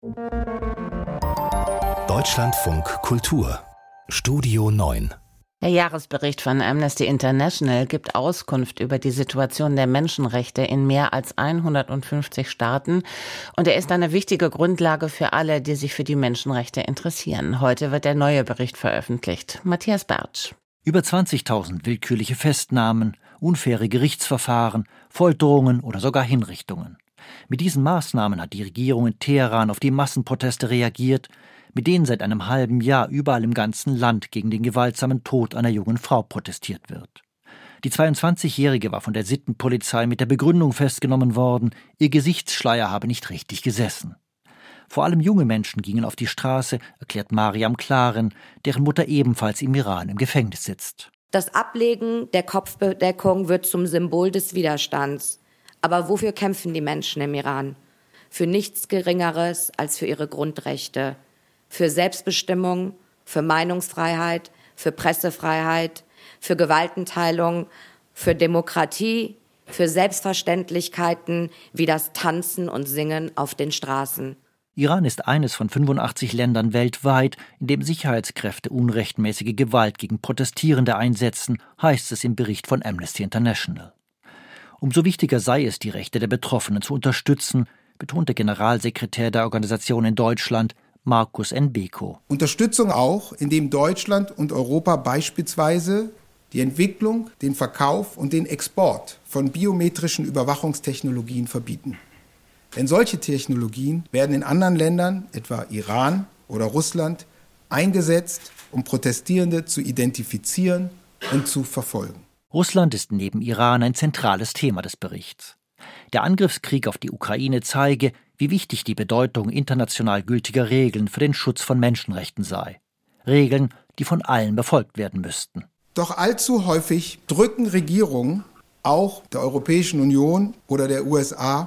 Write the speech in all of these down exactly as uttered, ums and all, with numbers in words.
Deutschlandfunk Kultur Studio neun. Der Jahresbericht von Amnesty International gibt Auskunft über die Situation der Menschenrechte in mehr als hundertfünfzig Staaten und er ist eine wichtige Grundlage für alle, die sich für die Menschenrechte interessieren. Heute wird der neue Bericht veröffentlicht. Matthias Bertsch. Über zwanzigtausend willkürliche Festnahmen, unfaire Gerichtsverfahren, Folterungen oder sogar Hinrichtungen. Mit diesen Maßnahmen hat die Regierung in Teheran auf die Massenproteste reagiert, mit denen seit einem halben Jahr überall im ganzen Land gegen den gewaltsamen Tod einer jungen Frau protestiert wird. Die zweiundzwanzigjährige war von der Sittenpolizei mit der Begründung festgenommen worden, ihr Gesichtsschleier habe nicht richtig gesessen. Vor allem junge Menschen gingen auf die Straße, erklärt Mariam Klaren, deren Mutter ebenfalls im Iran im Gefängnis sitzt. Das Ablegen der Kopfbedeckung wird zum Symbol des Widerstands. Aber wofür kämpfen die Menschen im Iran? Für nichts Geringeres als für ihre Grundrechte. Für Selbstbestimmung, für Meinungsfreiheit, für Pressefreiheit, für Gewaltenteilung, für Demokratie, für Selbstverständlichkeiten wie das Tanzen und Singen auf den Straßen. Iran ist eines von fünfundachtzig Ländern weltweit, in dem Sicherheitskräfte unrechtmäßige Gewalt gegen Protestierende einsetzen, heißt es im Bericht von Amnesty International. Umso wichtiger sei es, die Rechte der Betroffenen zu unterstützen, betont der Generalsekretär der Organisation in Deutschland, Markus N. Beko. Unterstützung auch, indem Deutschland und Europa beispielsweise die Entwicklung, den Verkauf und den Export von biometrischen Überwachungstechnologien verbieten. Denn solche Technologien werden in anderen Ländern, etwa Iran oder Russland, eingesetzt, um Protestierende zu identifizieren und zu verfolgen. Russland ist neben Iran ein zentrales Thema des Berichts. Der Angriffskrieg auf die Ukraine zeige, wie wichtig die Bedeutung international gültiger Regeln für den Schutz von Menschenrechten sei. Regeln, die von allen befolgt werden müssten. Doch allzu häufig drücken Regierungen, auch der Europäischen Union oder der U S A,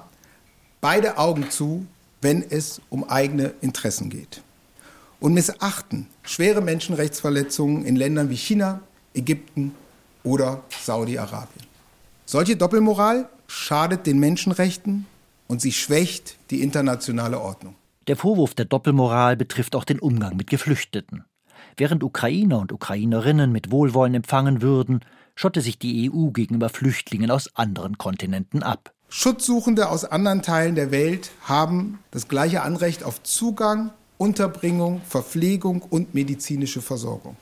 beide Augen zu, wenn es um eigene Interessen geht. Und missachten schwere Menschenrechtsverletzungen in Ländern wie China, Ägypten oder Saudi-Arabien. Solche Doppelmoral schadet den Menschenrechten und sie schwächt die internationale Ordnung. Der Vorwurf der Doppelmoral betrifft auch den Umgang mit Geflüchteten. Während Ukrainer und Ukrainerinnen mit Wohlwollen empfangen würden, schotte sich die E U gegenüber Flüchtlingen aus anderen Kontinenten ab. Schutzsuchende aus anderen Teilen der Welt haben das gleiche Anrecht auf Zugang, Unterbringung, Verpflegung und medizinische Versorgung.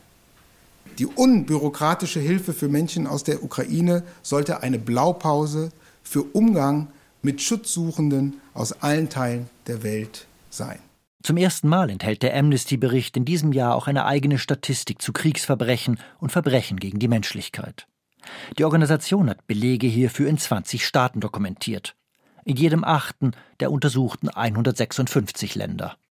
Die unbürokratische Hilfe für Menschen aus der Ukraine sollte eine Blaupause für Umgang mit Schutzsuchenden aus allen Teilen der Welt sein. Zum ersten Mal enthält der Amnesty-Bericht in diesem Jahr auch eine eigene Statistik zu Kriegsverbrechen und Verbrechen gegen die Menschlichkeit. Die Organisation hat Belege hierfür in zwanzig Staaten dokumentiert. In jedem achten der untersuchten hundertsechsundfünfzig Länder.